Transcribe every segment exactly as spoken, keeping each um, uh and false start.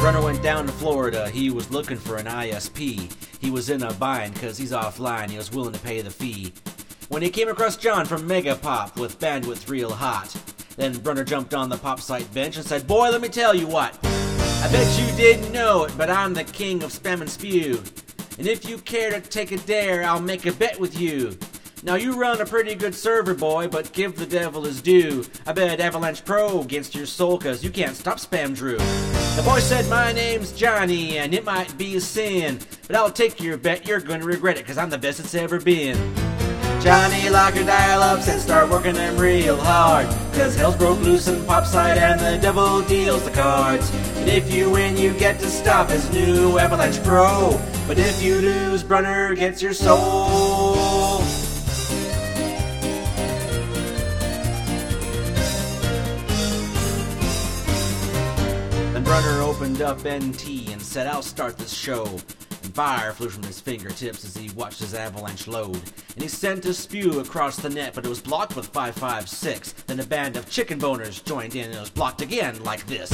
Brunner went down to Florida, he was looking for an I S P. He was in a bind cause he's offline, he was willing to pay the fee. When he came across John from Megapop with bandwidth real hot. Then Brunner jumped on the pop site bench and said, "Boy, let me tell you what. I bet you didn't know it, but I'm the king of spam and spew. And if you care to take a dare, I'll make a bet with you. Now you run a pretty good server, boy, but give the devil his due. I bet Avalanche Pro against your soul, cause you can't stop Spam Drew." The boy said, "My name's Johnny, and it might be a sin, but I'll take your bet, you're gonna regret it, cause I'm the best it's ever been." Johnny, lock your dial-ups and start working them real hard, cause hell's broke loose in Popside and the devil deals the cards. And if you win, you get to stop his new Avalanche Pro, but if you lose, Brunner gets your soul. Brunner opened up N T and said, "I'll start this show." And fire flew from his fingertips as he watched his avalanche load. And he sent a spew across the net, but it was blocked with five five six. Then a band of chicken boners joined in and it was blocked again like this.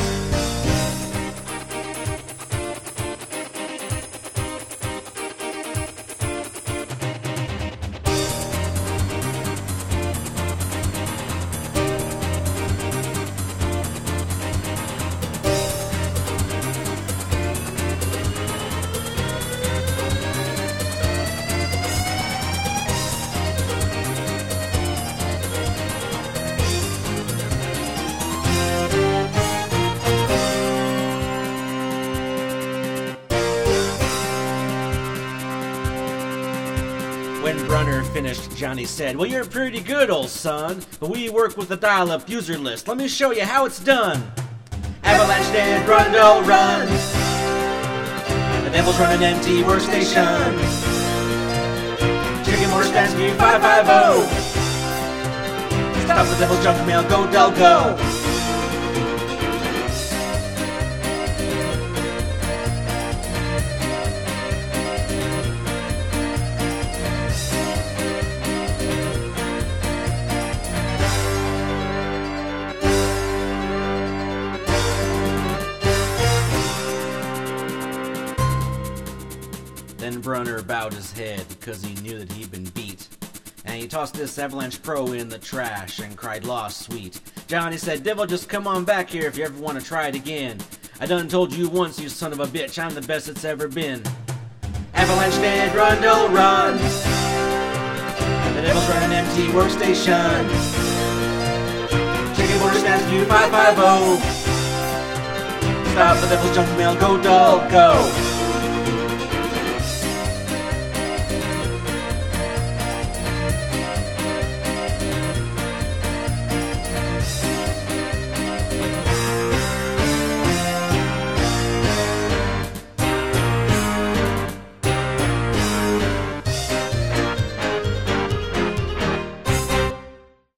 When Brunner finished, Johnny said, "Well, you're pretty good, old son, but we work with the dial-up user list. Let me show you how it's done. Avalanche dead, run, don't run. The devil's running empty workstation. Chicken more spam spew five five oh. Stop the devil's junk mail, go dull, go." Then Brunner bowed his head because he knew that he'd been beat. And he tossed this Avalanche Pro in the trash and cried, "Lost sweet." Johnny said, "Devil, just come on back here if you ever want to try it again. I done told you once, you son of a bitch, I'm the best it's ever been. Avalanche dead, run, don't run. The devil's running empty workstation. Chicken border spam spew five five oh. Stop the devil's junk mail, go dull, go."